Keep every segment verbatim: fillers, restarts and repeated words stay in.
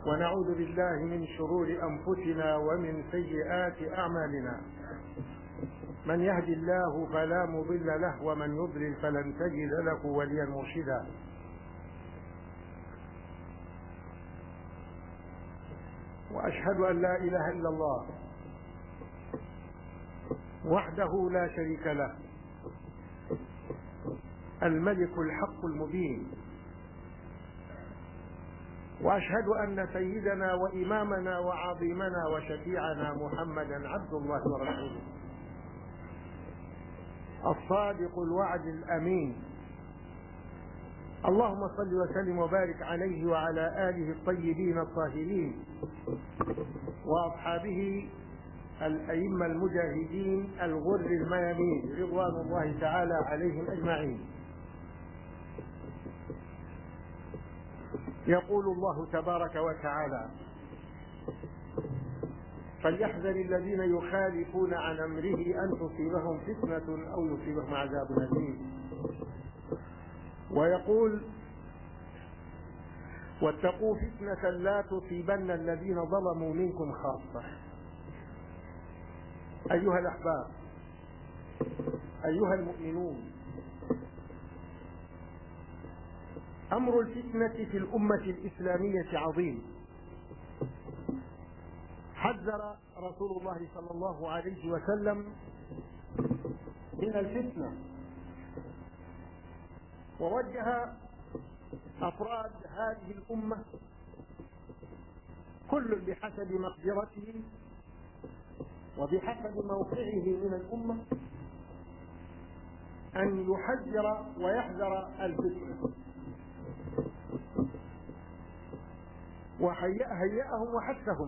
ونعوذ بالله من شرور أنفسنا ومن سيئات أعمالنا. من يهد الله فلا مضل له ومن يضلل فلن تجد له وليا مرشدا. وأشهد أن لا إله إلا الله وحده لا شريك له، الملك الحق المبين. وأشهد أن سيدنا وإمامنا وعظيمنا وشفيعنا محمدا عبد الله ورسوله، الصادق الوعد الأمين. اللهم صل وسلم وبارك عليه وعلى آله الطيبين الطاهرين وأصحابه الأئمة المجاهدين الغر الميامين رضوان الله تعالى عليهم أجمعين. يقول الله تبارك وتعالى: فليحذر الذين يخالفون عن أمره أن تصيبهم فتنة أو يصيبهم عذاب أليم. ويقول: واتقوا فتنة لا تصيبن الذين ظلموا منكم خاصة. أيها الأحباب، أيها المؤمنون، أمر الفتنة في الأمة الإسلامية عظيم. حذر رسول الله صلى الله عليه وسلم من الفتنة، ووجه أفراد هذه الأمة كل بحسب مقدرته وبحسب موقعه من الأمة أن يحذر ويحذر الفتنة، وهيأهم وحثهم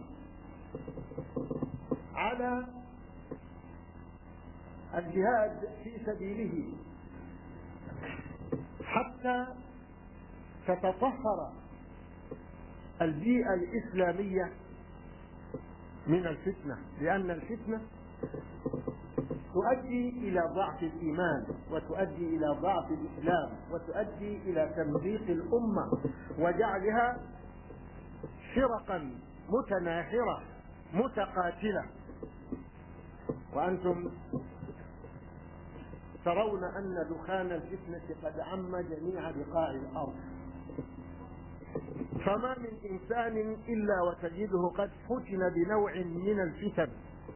على الجهاد في سبيله حتى تتطهر البيئة الإسلامية من الفتنة، لأن الفتنة تؤدي إلى ضعف الإيمان، وتؤدي إلى ضعف الإسلام، وتؤدي إلى تمزيق الأمة وجعلها فرقا متناحرة متقاتلة. وأنتم ترون أن دخان الفتنة قد عم جميع بقاع الأرض، فما من إنسان إلا وتجده قد فتن بنوع من الفتن.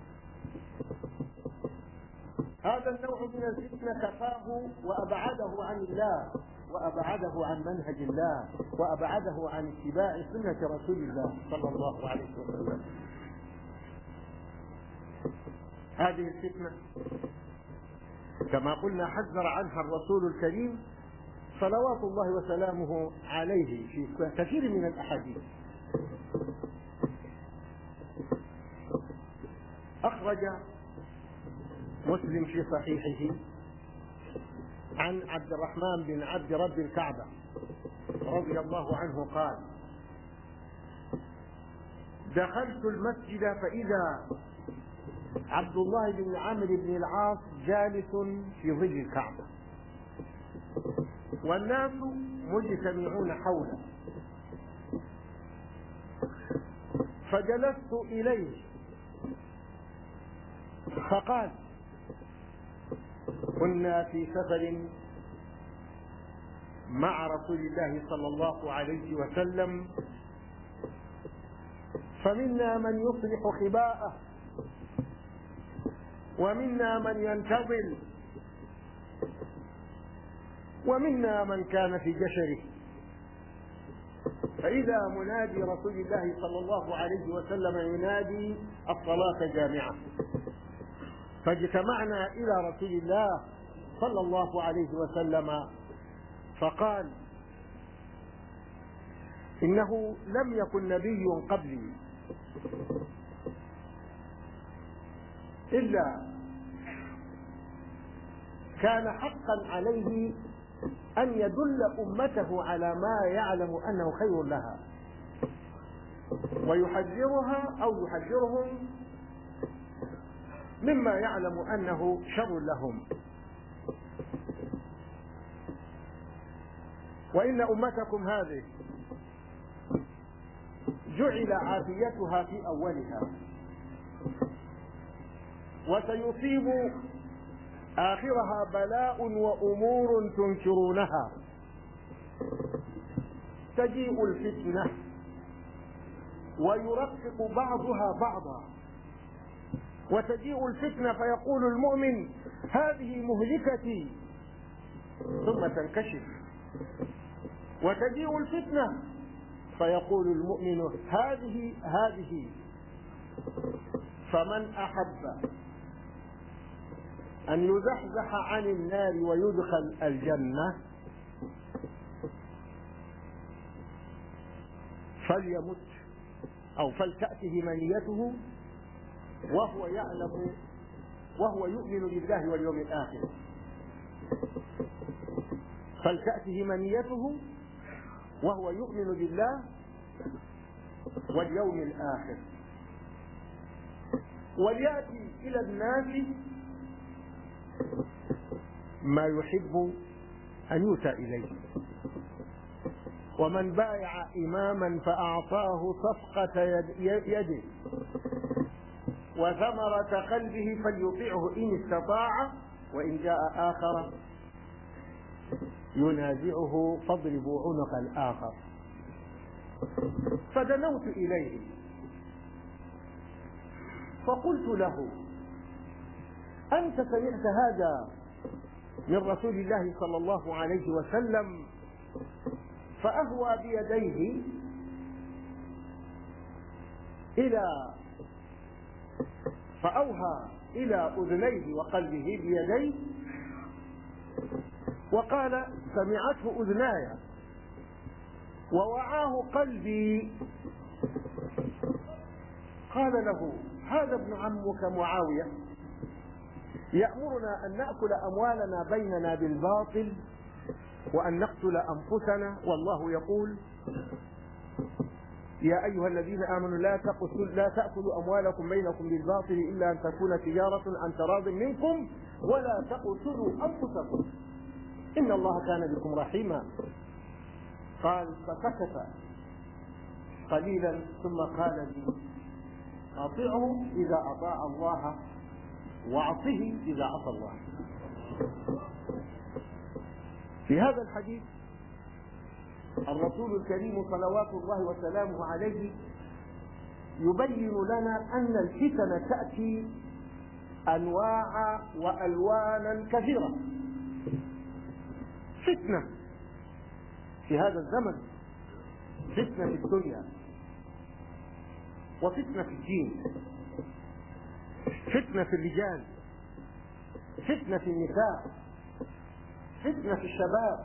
هذا النوع من الفتنة كفاه وأبعده عن الله، وأبعده عن منهج الله، وأبعده عن اتباع سنة رسول الله صلى الله عليه وسلم. هذه الفتنة كما قلنا حذر عنها الرسول الكريم صلوات الله وسلامه عليه في كثير من الأحاديث. أخرج مسلم في صحيحه عن عبد الرحمن بن عبد رب الكعبة رضي الله عنه قال: دخلت المسجد فإذا عبد الله بن عمرو بن العاص جالس في ظل الكعبة والناس مجتمعون حوله، فجلست إليه فقال: كنا في سفر مع رسول الله صلى الله عليه وسلم، فمنا من يصلح خباءه، ومنا من ينتظر، ومنا من كان في جشره، فإذا منادي رسول الله صلى الله عليه وسلم ينادي: الصلاة جامعة. فاجتمعنا إلى رسول الله صلى الله عليه وسلم فقال: إنه لم يكن نبي قبلي إلا كان حقا عليه أن يدل أمته على ما يعلم أنه خير لها، ويحذرها أو يحذرهم مما يعلم أنه شر لهم. وإن أمتكم هذه جعل عافيتها في أولها، وسيصيب آخرها بلاء وأمور تنكرونها. تجيء الفتنة ويرقق بعضها بعضا، وتجيء الفتنة فيقول المؤمن هذه مهلكتي، ثم تنكشف. وتجيء الفتنة فيقول المؤمن هذه هذه. فمن أحب أن يزحزح عن النار ويدخل الجنة فليمت أو فلتأته منيته وهو يعلم وهو يؤمن بالله واليوم الآخر. فلتأته منيته وهو يؤمن بالله واليوم الآخر، وليأتي إلى الناس ما يحب أن يؤتى إليه. ومن بايع إماما فأعطاه صفقة يده وثمرة قلبه فليطيعه إن استطاع، وإن جاء آخر ينازعه فاضربوا عنق الآخر. فدنوت إليه فقلت له أنت سمعت هذا من رسول الله صلى الله عليه وسلم؟ فأهوى بيديه إلى فأوهى إلى أذنيه وقلبه بيديه وقال سمعته أذناي ووعاه قلبي. قال له هذا ابن عمك معاوية يأمرنا أن نأكل أموالنا بيننا بالباطل وأن نقتل أنفسنا، والله يقول يا أيها الذين آمنوا لا تقتلوا لا تأكلوا أموالكم بينكم بالباطل إلا أن تكون تجارة عن تراض منكم ولا تقتلوا أنفسكم إن الله كان بكم رحيما. قال فسكت قليلا ثم قال لي أطيعه إذا أطاع الله وعصه إذا عصى الله. في هذا الحديث الرسول الكريم صلوات الله وسلامه عليه يبين لنا أن الفتن تأتي أنواع وألوانا كثيرة. فتنة في هذا الزمن، فتنة في الدنيا، وفتنة في الدين، فتنة في الرجال، فتنة في النساء، فتنة في الشباب،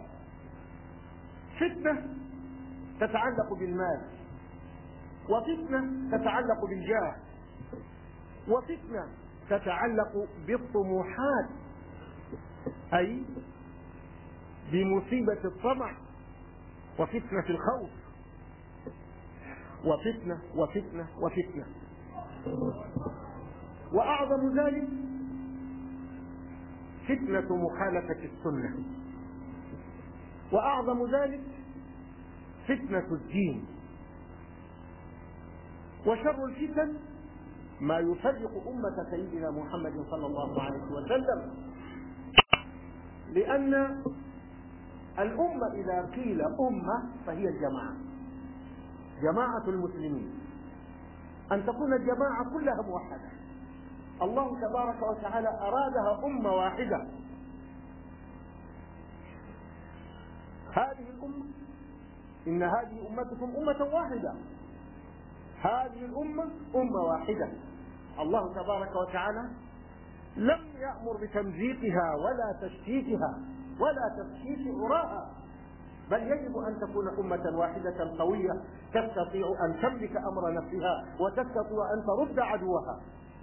فتنة تتعلق بالمال، وفتنة تتعلق بالجاه، وفتنة تتعلق بالطموحات أي بمصيبة الطمع، وفتنة في الخوف، وفتنة وفتنة وفتنة. وأعظم ذلك فتنة مخالفة السنة، وأعظم ذلك فتنة الدين. وشر الفتن ما يفرق أمة سيدنا محمد صلى الله عليه وسلم، لأن الأمة إذا قيل أمة فهي الجماعة، جماعة المسلمين، أن تكون الجماعة كلها موحدة. الله تبارك وتعالى أرادها أمة واحدة. هذه الأمة إن هذه أمتكم أمة واحدة، هذه الأمة أمة واحدة. الله تبارك وتعالى لم يأمر بتمزيقها ولا تشتيتها ولا تفكيك عراها، بل يجب أن تكون أمة واحدة قوية تستطيع أن تملك أمر نفسها وتستطيع أن ترد عدوها.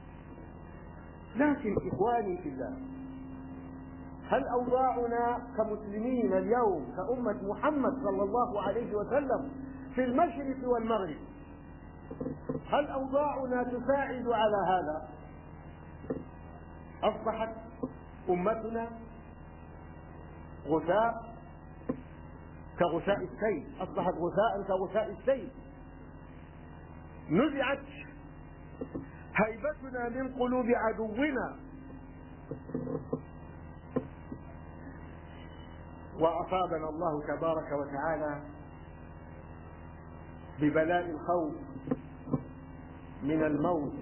لكن إخواني في الله، هل أوضاعنا كمسلمين اليوم كأمة محمد صلى الله عليه وسلم في المشرق والمغرب، هل أوضاعنا تساعد على هذا؟ أصبحت أمتنا غثاء كغثاء السيل، أصبحت غثاء كغثاء السيل. نزعت هيبتنا من قلوب عدونا، وأصابنا الله تبارك وتعالى ببلاء الخوف من الموت،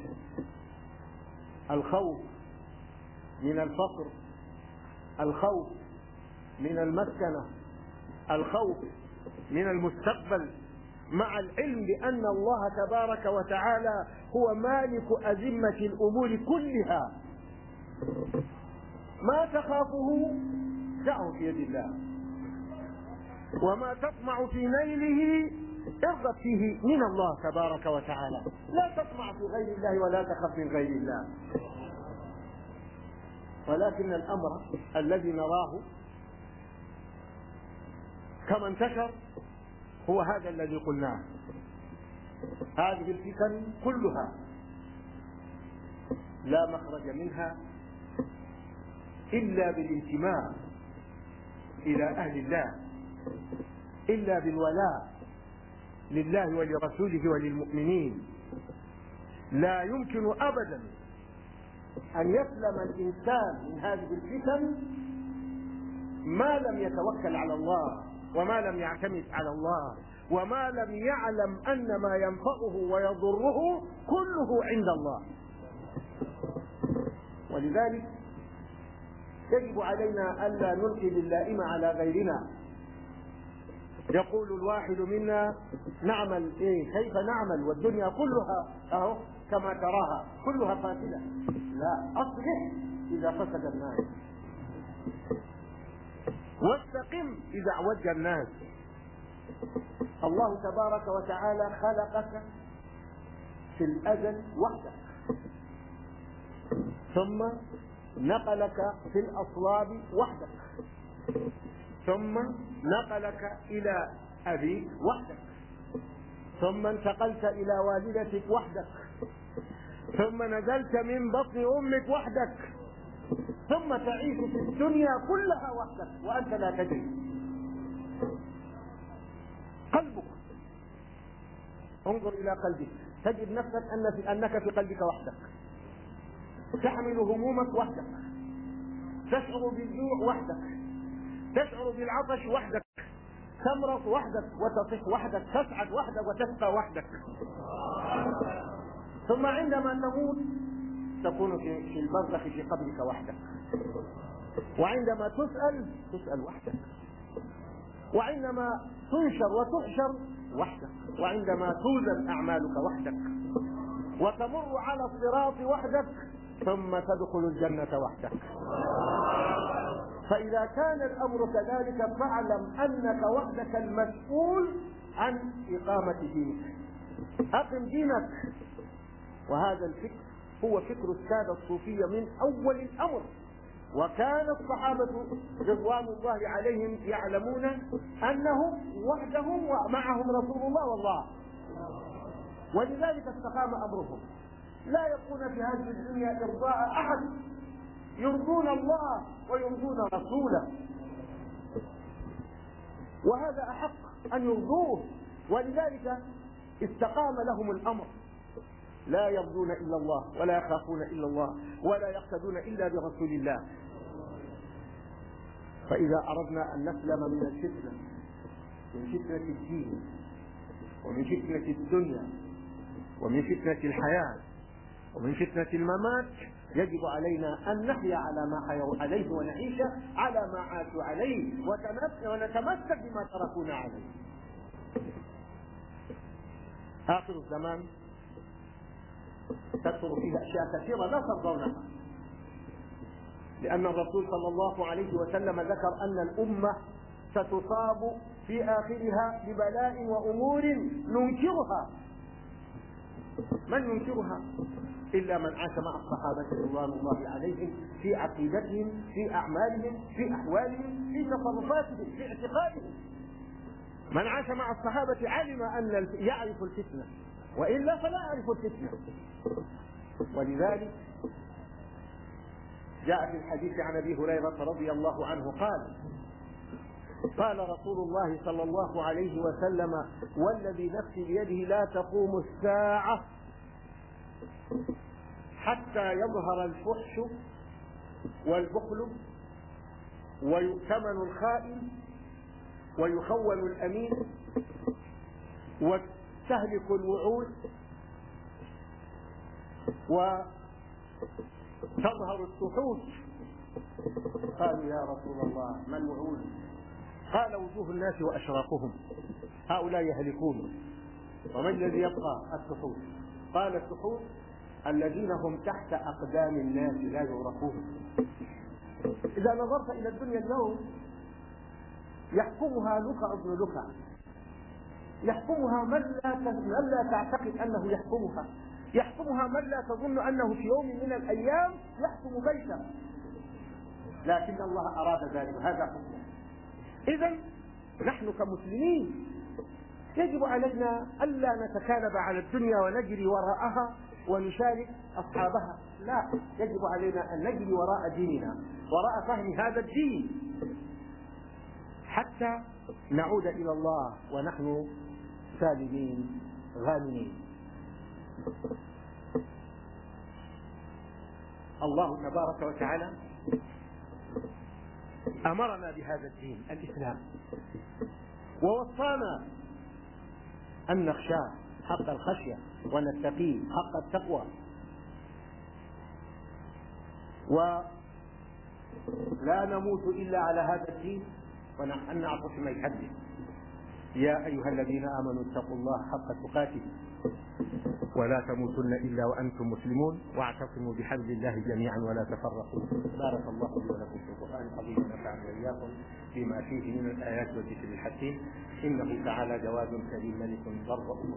الخوف من الفقر، الخوف من المسكنة، الخوف من المستقبل، مع العلم بأن الله تبارك وتعالى هو مالك أزمة الأمور كلها. ما تخافه دعه في يد الله، وما تطمع في نيله ارغب فيه من الله تبارك وتعالى. لا تطمع في غير الله ولا تخف من غير الله. ولكن الأمر الذي نراه كما انتشر هو هذا الذي قلناه. هذه الفتن كلها لا مخرج منها إلا بالانتماء إلى أهل الله، إلا بالولاء لله ولرسوله وللمؤمنين. لا يمكن أبدا أن يسلم الإنسان من هذه الفتن ما لم يتوكل على الله، وما لم يعتمد على الله، وما لم يعلم أن ما ينفعه ويضره كله عند الله. ولذلك يجب علينا ألا نلقي باللائمة على غيرنا. يقول الواحد منا نعمل ايه كيف نعمل والدنيا كلها اهو كما تراها كلها فاسدة. لا، اصلح اذا فسد الناس، واستقم اذا اعوج الناس. الله تبارك وتعالى خلقك في الازل وحدك، ثم نقلك في الاصلاب وحدك، ثم نقلك إلى أبيك وحدك، ثم انتقلت إلى والدتك وحدك، ثم نزلت من بطن أمك وحدك، ثم تعيش في الدنيا كلها وحدك وأنت لا تدري. قلبك، انظر إلى قلبك تجد نفسك أن في أنك في قلبك وحدك، تحمل همومك وحدك، تشعر بالجوع وحدك، تشعر بالعطش وحدك، تمرض وحدك وتصح وحدك، تسعد وحدك وتشقى وحدك. ثم عندما تموت تكون في البرزخ في قبرك وحدك، وعندما تسأل تسأل وحدك، وعندما تنشر وتحشر وحدك، وعندما توزن أعمالك وحدك، وتمر على الصراط وحدك، ثم تدخل الجنة وحدك. فإذا كان الأمر كذلك فاعلم أنك وحدك المسؤول عن إقامة دينك. أقم دينك. وهذا الفكر هو فكر السادة الصوفية من أول الأمر، وكان الصحابة رضوان الله عليهم يعلمون أنهم وحدهم ومعهم رسول الله والله، ولذلك استقام أمرهم. لا يبقون في هذه الدنيا إرضاء أحد، يرضون الله ويرضون رسوله، وهذا أحق أن يرضوه. ولذلك استقام لهم الأمر، لا يرضون إلا الله ولا يخافون إلا الله ولا يقتدون إلا برسول الله. فإذا أردنا أن نسلم من الفتنة، من فتنة الدين ومن فتنة الدنيا ومن فتنة الحياة ومن فتنة الممات، يجب علينا أن نحيا على ما حيوا عليه ونعيش على ما عاشوا عليه ونتمسك بما تركونا عليه. آخر الزمان تكثر فيه أشياء كثيرة لا ترضونها، لأن الرسول صلى الله عليه وسلم ذكر أن الأمة ستصاب في آخرها ببلاء وأمور ننكرها. من ينكرها؟ إلا من عاش مع الصحابة رضوان الله عليهم في عقيدتهم، في أعمالهم، في أحوالهم، في تصرفاتهم، في اعتقادهم. من عاش مع الصحابة علم أن يعرف الفتنة، وإلا فلا يعرف الفتنة. ولذلك جاء في الحديث عن أبي هريرة رضي الله عنه قال: قال رسول الله صلى الله عليه وسلم: والذي نفسي بيده لا تقوم الساعة حتى يظهر الفحش والبخل ويؤتمن الخائن ويخون الأمين وتهلك الوعود وتظهر السحوت. قالوا: يا رسول الله ما الوعود؟ قال: وجوه الناس وأشراقهم، هؤلاء يهلكون، وما الذي يبقى؟ السحوت. قال: السحوت الذين هم تحت أقدام الناس لا يعرفون. إذا نظرت إلى الدنيا اليوم يحكمها لكع ابن لكع، يحكمها من لا من لا تعتقد أنه يحكمها، يحكمها من لا تظن أنه في يوم من الأيام يحكم بيتا، لكن الله أراد ذلك، هذا حكمه. إذن نحن كمسلمين يجب علينا ألا نتكالب على الدنيا ونجري وراءها ونشارك أصحابها، لا، يجب علينا أن نجري وراء ديننا، وراء فهم هذا الدين، حتى نعود إلى الله ونحن سالمين غانمين. الله تبارك وتعالى أمرنا بهذا الدين الإسلام، ووصانا أن نخشاه حق الخشية ونتقيه حق التقوى، ولا نموت إلا على هذا الدين ونحن نعطش ما يحدث. يا أيها الذين آمنوا اتقوا الله حق تقاته ولا تموتن إلا وأنتم مسلمون واعتصموا بحبل الله جميعا ولا تفرقوا. بارك الله لي ولكم في القرآن العظيم ونفعني وإياكم بما فيه من الآيات والذكر الحكيم، إنه تعالى جواد كريم ملك بر رحيم.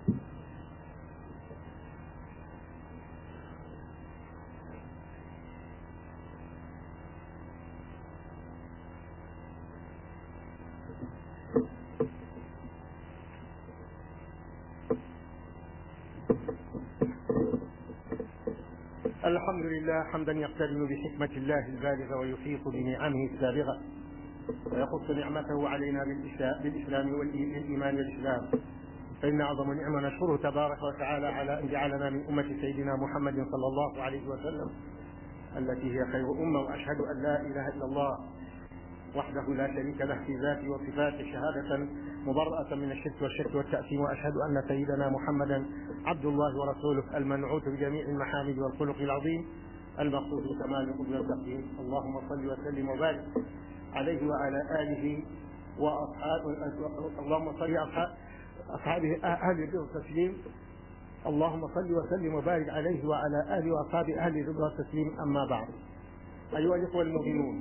الحمد لله حمدا يقترن بحكمة الله البالغة ويحيط بنعمه السابغة، ويخص نعمته علينا بالإسلام والإيمان والإسلام، فإن أعظم نعمة نشكره تبارك وتعالى على أن جعلنا من أمة سيدنا محمد صلى الله عليه وسلم التي هي خير أمة. وأشهد أن لا إله إلا الله وحده لا شريك له في ذاته وصفاته شهادة مبرأة من الشرك والشك والتأثيم، وأشهد أن سيدنا محمدا عبد الله ورسوله المنعوت بجميع المحامد والخلق العظيم المخصوص بكمال قدر التقديم. اللهم صل وسلم وبارك عليه وعلى آله وأصحابه، اللهم صل أصحابه أهل الرضا والتسليم، اللهم صل وسلم وبارك عليه وعلى آله وأصحابه أهل الرضا والتسليم. أما بعد، أيها الإخوة المؤمنون،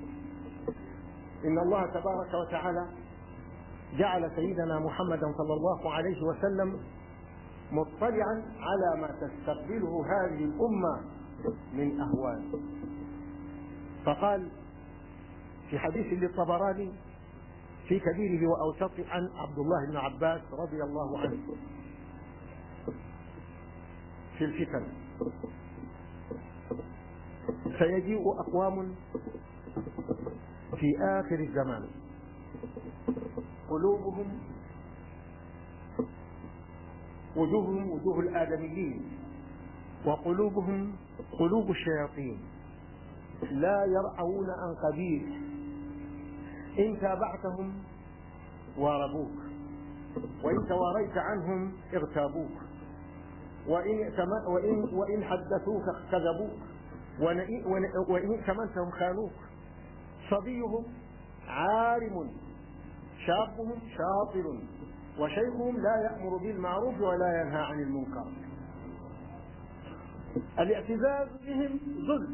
إن الله تبارك وتعالى جعل سيدنا محمدا صلى الله عليه وسلم مطلعا على ما تستقبله هذه الأمة من أهوال، فقال في حديث للطبراني في كبيره وأوسطه عن عبد الله بن عباس رضي الله عنه في الفتن: سيجيء أقوام في آخر الزمان قلوبهم وجوههم وجوه الآدميين وقلوبهم قلوب الشياطين، لا يرعون عن قبيح، إن تابعتهم واربوك، وإن تواريت عنهم اغتابوك، وإن, وإن, وإن حدثوك كذبوك، وإن ائتمنتهم خانوك. صبيهم عارم، شابهم شاطر، وشيخهم لا يأمر بالمعروف ولا ينهى عن المنكر. الاعتزاز بهم ذل،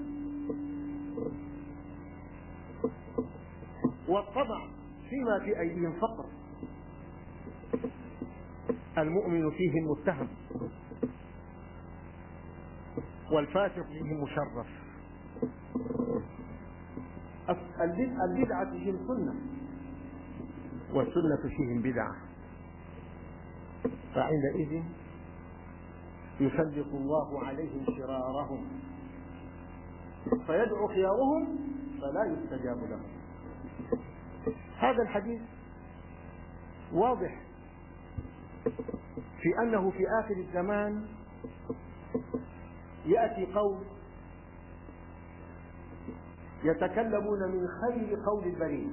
والطمع فيما في أيديهم فقر. المؤمن فيهم متهم، والفاسق فيهم مشرف. البدعة فيهم سنة، والسنة فيهم بدعة، فعندئذ يسلط الله عليهم شرارهم فيدعو خيارهم فلا يستجاب لهم. هذا الحديث واضح في أنه في آخر الزمان يأتي قوم يتكلمون من خير قول البرية،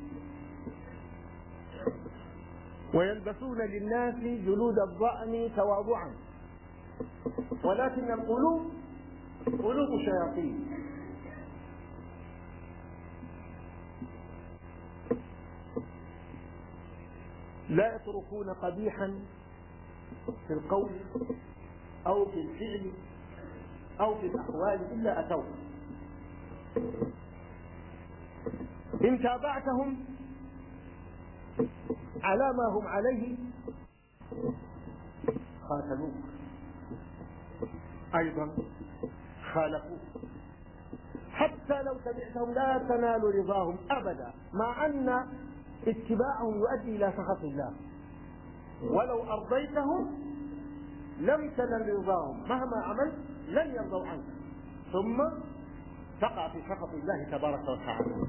ويلبسون للناس جلود الضأن تواضعا، ولكن القلوب قلوب شياطين. لا يتركون قبيحا في القول أو في الفعل أو في الأقوال إلا أتوه. إن تابعتهم على ما هم عليه قاتلوك، أيضا خالفوك، حتى لو تبعتهم لا تنال رضاهم أبدا، مع أن اتباعهم يؤدي إلى سخط الله، ولو أرضيتهم لم تنل رضاهم، مهما عملت لن يرضوا عنك، ثم تقع في سخط الله تبارك وتعالى.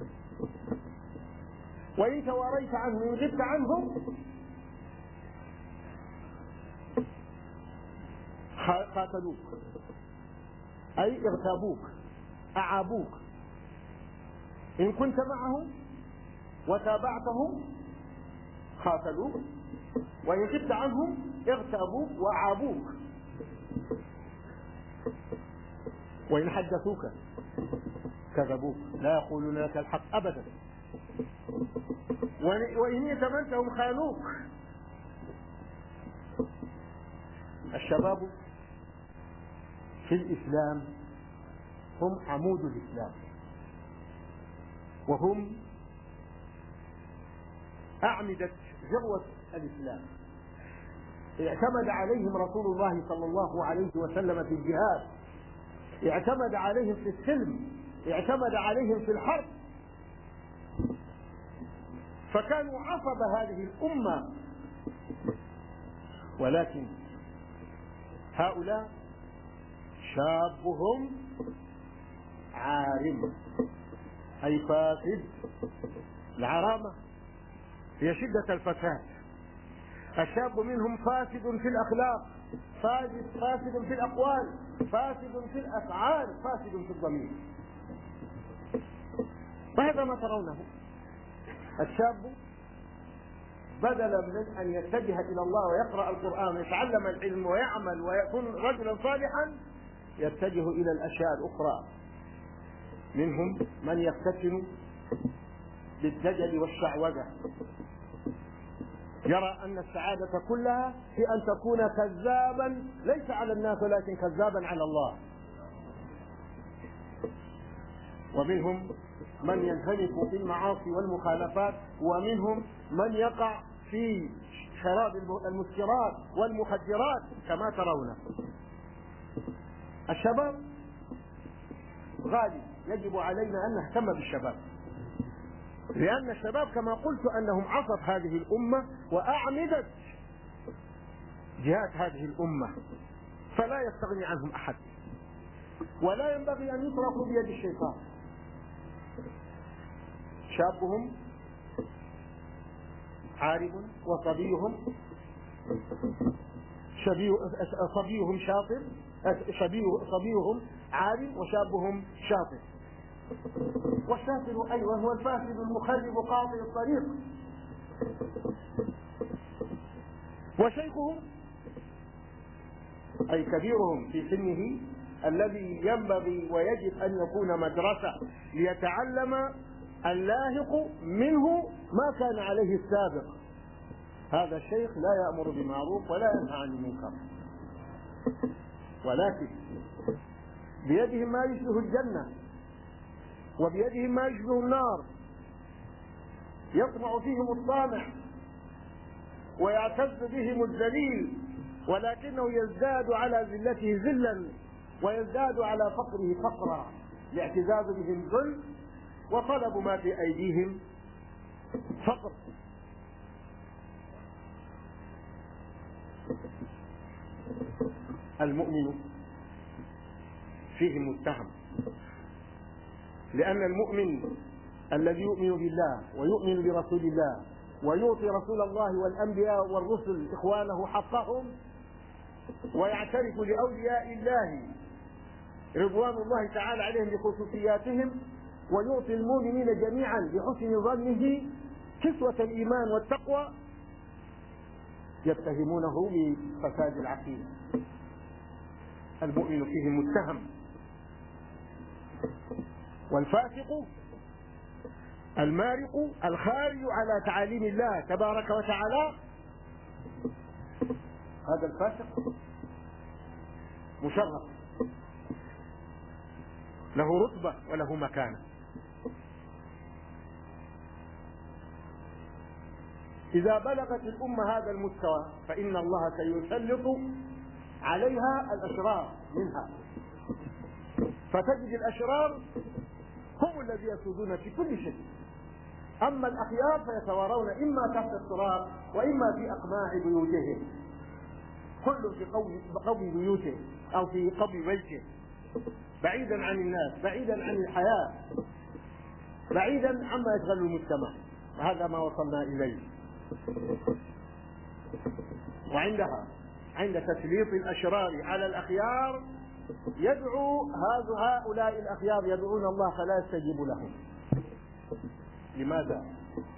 وإن تواريت عنهم، إن غبت عنهم قاتلوك، أي اغتابوك أعابوك. إن كنت معهم وتابعتهم قاتلوك، وإن غبت عنهم اغتابوك وأعابوك. وإن حدثوك كذبوك، لا يقولون لك الحق أبدا. وإن يتمنتهم خانوك. الشباب في الإسلام هم عمود الإسلام، وهم أعمدة ذروة الإسلام. اعتمد عليهم رسول الله صلى الله عليه وسلم في الجهاد، اعتمد عليهم في السلم، اعتمد عليهم في الحرب، فكانوا عصب هذه الأمة. ولكن هؤلاء شابهم عارم، أي فاسد. العرامة هي شدة الفساد. الشاب منهم فاسد في الأخلاق، فاسد فاسد في الأقوال، فاسد في الأفعال، فاسد في الضمير. وهذا ما ترونه. الشاب بدلا من أن يتجه إلى الله ويقرأ القرآن ويتعلم العلم ويعمل ويكون رجلا صالحا، يتجه إلى الأشياء الأخرى. منهم من يفتتن بالدجل والشعوذة، يرى أن السعادة كلها في أن تكون كذابا ليس على الناس ولكن كذابا على الله. ومنهم من ينهمك في المعاصي والمخالفات، ومنهم من يقع في شراب المسكرات والمخدرات كما ترون. الشباب غالي، يجب علينا أن نهتم بالشباب، لأن الشباب كما قلت أنهم عصب هذه الأمة وأعمدة جهات هذه الأمة، فلا يستغني عنهم أحد، ولا ينبغي أن يتركوا بيد الشيطان. شابهم عارم، وصبيهم شبيه صبيهم شاطر، شبيه صبيهم عارم، وشابهم شاطر. والشاطر أيضا هو الفاسد المخرب قاطع الطريق. وشيخهم أي كبيرهم في سنه الذي ينبغي ويجب أن يكون مدرسة ليتعلم اللاحق منه ما كان عليه السابق. هذا الشيخ لا يأمر بالمعروف ولا ينهى عن المنكر، ولكن بيدهم ما يشبه الجنة وبيدهم ما يشبه النار. يطمع فيهم الطامع ويعتز بهم الذليل، ولكنه يزداد على ذلته ذلا ويزداد على فقره فقرا، لاعتزاز بهم ذل وطلب ما في أيديهم فقر. المؤمن فيه متهم، لأن المؤمن الذي يؤمن بالله ويؤمن برسول الله ويعطي رسول الله والأنبياء والرسل إخوانه حقهم، ويعترف لأولياء الله رضوان الله تعالى عليهم بخصوصياتهم، ويعطي المؤمنين جميعا بحسن ظنه كسوة الإيمان والتقوى، يتهمونه بفساد العقيدة. المؤمن فيه متهم، والفاسق المارق الخارج على تعاليم الله تبارك وتعالى، هذا الفاسق مشرف، له رتبة وله مكانة. إذا بلغت الأمة هذا المستوى فإن الله سيسلط عليها الأشرار منها، فتجد الأشرار هم الذين يسودون في كل شيء، أما الأخيار فيتوارون إما تحت التراب وإما في أقماع بيوتهم، كل في قوي بيوته أو في قوي بيته، بعيدا عن الناس، بعيدا عن الحياة، بعيدا عما يشغل المجتمع. هذا ما وصلنا إليه. وعندها عند تسليط الأشرار على الأخيار يدعو هؤلاء الأخيار يدعون الله فلا يستجيب لهم. لماذا؟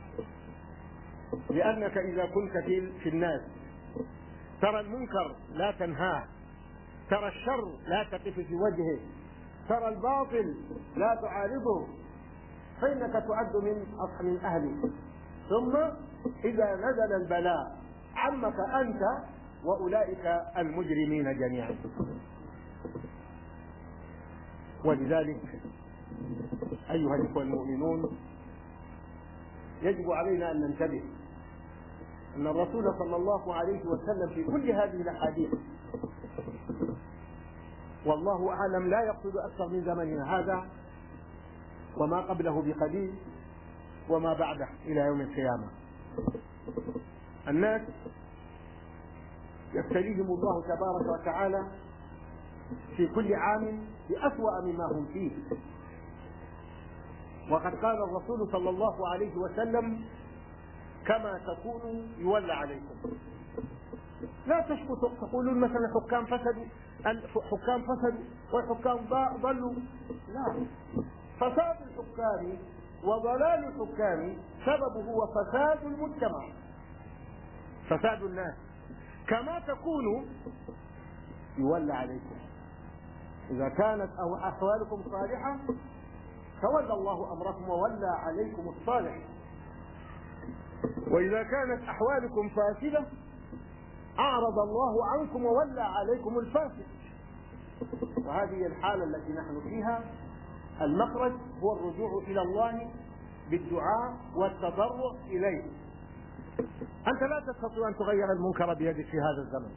لأنك إذا كنت في الناس ترى المنكر لا تنهاه، ترى الشر لا تقف في وجهه، ترى الباطل لا تعارضه، فإنك تعد من من أهله. ثم إذا نزل البلاء عمك أنت وأولئك المجرمين جميعا. ولذلك أيها الإخوة المؤمنون، يجب علينا أن ننتبه أن الرسول صلى الله عليه وسلم في كل هذه الأحاديث، والله أعلم لا يقصد أكثر من زمننا هذا وما قبله بقليل وما بعده إلى يوم القيامة، الناس يبتليهم الله تبارك وتعالى في كل عام بأسوأ مما هم فيه. وقد قال الرسول صلى الله عليه وسلم: كما تكونوا يولى عليكم. لا تشكوا تقولون مثلا الحكام فسدوا، الحكام فسدوا والحكام ضلوا. لا، فساد الحكام وضلال الحكام سببه هو فساد المجتمع، فساد الناس. كما تكونوا يولى عليكم. إذا كانت أحوالكم صالحة تولى الله أمركم وولى عليكم الصالح، وإذا كانت أحوالكم فاسدة أعرض الله عنكم وولى عليكم الفاسد. وهذه الحالة التي نحن فيها. المخرج هو الرجوع إلى الله بالدعاء والتضرع إليه. أنت لا تستطيع أن تغير المنكر بيدك في هذا الزمن،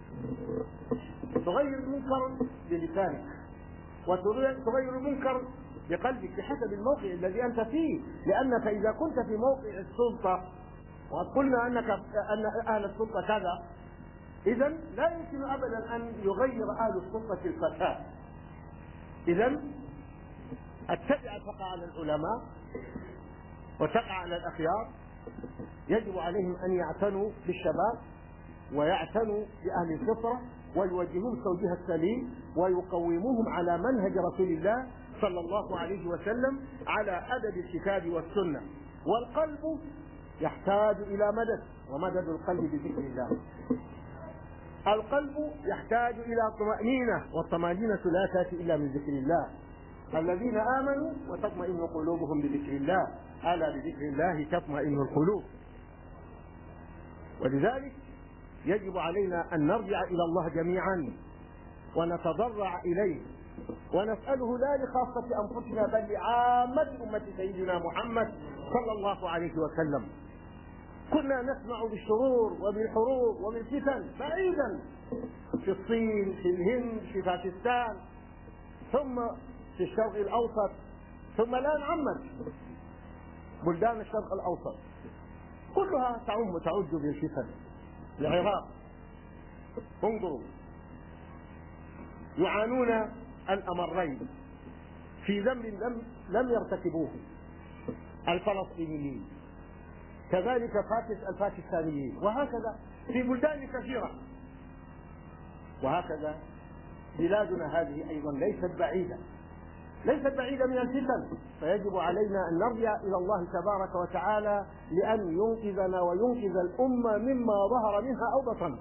تغير المنكر بلسانك، وتغير المنكر بقلبك بحسب الموقع الذي أنت فيه. لأنك إذا كنت في موقع السلطة، وقلنا أنك أن أهل السلطة كذا، إذا لا يمكن أبدا أن يغير أهل السلطة الفساد. إذا التبعة تقع على العلماء وتقع على الأخيار. يجب عليهم أن يعتنوا بالشباب ويعتنوا بأهل الفطرة ويوجهون التوجيه السليم ويقوموهم على منهج رسول الله صلى الله عليه وسلم على أدب الكتاب والسنة. والقلب يحتاج إلى مدد، ومدد القلب بذكر الله. القلب يحتاج إلى طمأنينة، والطمأنينة لا تأتي إلا من ذكر الله. الذين آمنوا وتطمئن قلوبهم بذكر الله، ألا بذكر الله تطمئن القلوب. ولذلك يجب علينا أن نرجع إلى الله جميعا ونتضرع إليه ونسأله لا لخاصة أنفسنا بل لعامة أمة سيدنا محمد صلى الله عليه وسلم. كنا نسمع بالشرور وبالحروب وبالفتن بعيدا، في الصين، في الهند، في باكستان، ثم في الشرق الأوسط، ثم لا نعمد بلدان الشرق الأوسط كلها تعم تعج بالفتن. العراق انظروا يعانون الأمرين في ذنب لم لم يرتكبوه، الفلسطينيين، كذلك فاكس الباكستانيين، وهكذا في بلدان كثيرة. وهكذا بلادنا هذه أيضا ليست بعيدة ليست بعيدة من الفتن، فيجب علينا أن نرجع إلى الله تبارك وتعالى لأن ينقذنا وينقذ الأمة مما ظهر منها أو بطن.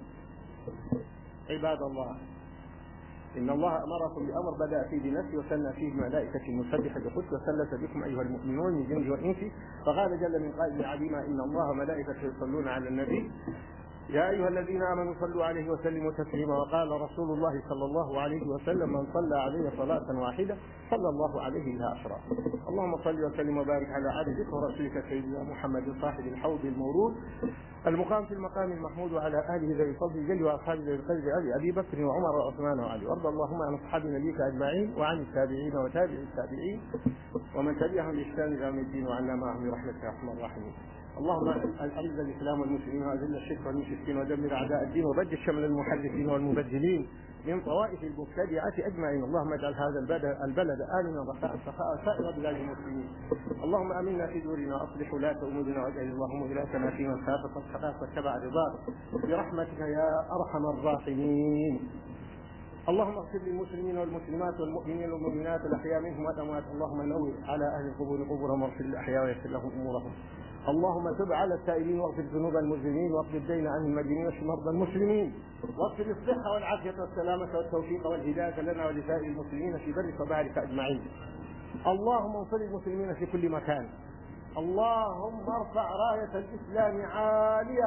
عباد الله، إن الله أمركم بأمر بدأ فيه بنفسه وثنى فيه الملائكة المسبحة بقدس وثلث بكم أيها المؤمنون من جن وإنس، فقال جل من قائل عظيما إن الله وملائكته يصلون على النبي يا أيها الذين آمنوا صلوا عليه وسلموا تسليما. وقال رسول الله صلى الله عليه وسلم من صلى عليه صلاة واحدة صلى الله عليه بها عشرا. اللهم صل وسلم وبارك على عبدك ورسولك سيدنا محمد صاحب الحوض المورود المقام في المقام المحمود وعلى آله ذوي الفضل الجل وأصحابه ذوي القدر علي أبي بكر وعمر وعثمان وعلي، وارض اللهم عن أصحاب نبيك أجمعين وعن التابعين وتابع التابعين ومن تبعهم بإحسان إلى يوم الدين وعنا معهم برحمتك يا أرحم الراحمين. اللهم أعز الإسلام والمسلمين وأذل الشرك والمشركين ودمر أعداء الدين وبدل شمل المحرفين والمبدلين من طوائف المبتدعة أجمعين. اللهم اجعل هذا البلد, البلد آمنا رخاء سخاء سائر بلاد المسلمين. اللهم آمنا في دورنا وأصلح ولاة أمورنا واجعل اللهم ولاة في من خافك واتقاك واتبع رضاك برحمتك يا أرحم الراحمين. اللهم اغفر للمسلمين والمسلمات والمؤمنين والمؤمنات الأحياء منهم والأموات. اللهم نور على أهل القبور قبورهم واغفر للأحياء ويسر لهم أمورهم. اللهم تب على التائبين واغفر ذنوب المجرمين واقض الدين عن المدينين واشف مرضى المسلمين واغفر الصحة والعافية والسلامة والتوفيق والهداية لنا ولسائر المسلمين في برك وبحرك أجمعين. اللهم انصر المسلمين في كل مكان. اللهم ارفع راية الإسلام عالية.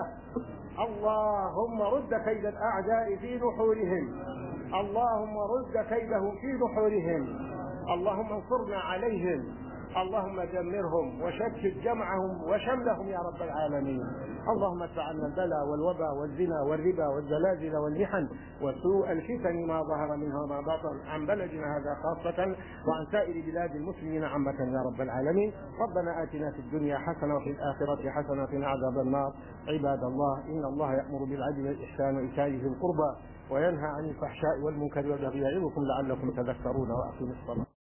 اللهم رد كيد الأعداء في نحورهم. اللهم رد كيدهم في نحورهم. اللهم انصرنا عليهم. اللهم دمرهم وشتت جمعهم وشملهم يا رب العالمين. اللهم ادفع عنا البلاء والوباء والزنا والربا والزلازل والمحن وسوء الفتن ما ظهر منها وما بطن عن بلدنا هذا خاصة وعن سائر بلاد المسلمين عامة يا رب العالمين. ربنا آتنا في الدنيا حسنة وفي الآخرة حسنة وقنا عذاب النار. عباد الله، إن الله يأمر بالعدل والإحسان وإيتاء ذي القربى وينهى عن الفحشاء والمنكر والبغي يعظكم لعلكم تذكرون. وأقيموا الصلاة.